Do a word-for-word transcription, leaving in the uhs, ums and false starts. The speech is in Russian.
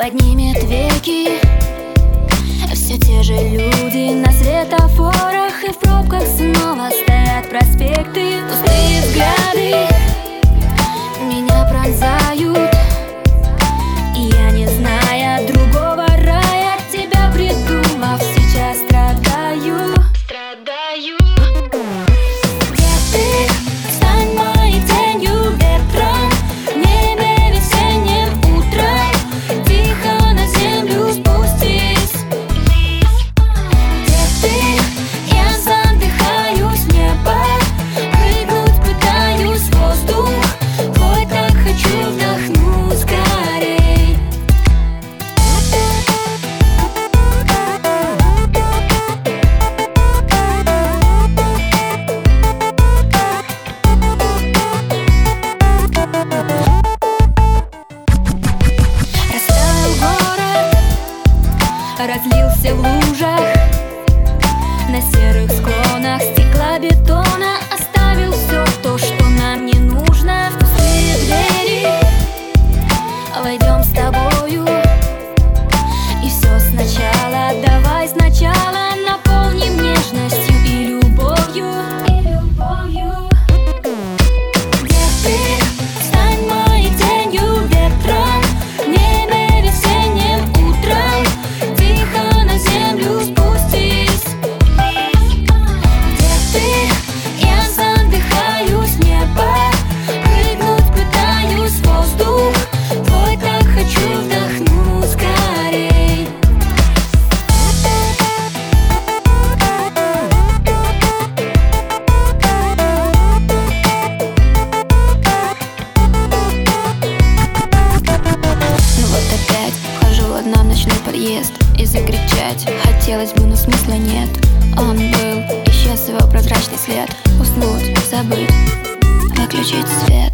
поднимет веки. Все те же люди на светофорах, и в пробках снова стоят проспекты. Пустые взгляды меня пронзают, и я, не зная другого рая, тебя придумав, сейчас страдаю. Страдаю. Где ты? Стань моей тенью ветром, в небе весенним утром. Тихо на землю спустись. Где ты? Я задыхаюсь в небо, прыгнуть пытаюсь в воздух. Твой так хочу вдохнуть скорей. Растаял город, разлился в лужах, на серых склонах стеклобетона. Оставил все то, что нам не нужно. В пустые двери войдем с тобою, и все сначала. Давай сначала наполним нежностью и любовью. И любовью. Где ты? Стань моей тенью ветром, в небе весенним утром. Тихо на землю спустись. Где ты? Я задыхаюсь в небо, прыгнуть пытаюсь в воздух. Твой так хочу вдохнуть скорей. Ну вот опять вхожу одна в ночной подъезд, и закричать хотелось бы, но смысла нет. Он был, исчез его прозрачный след. Уснуть, забыть, выключить свет.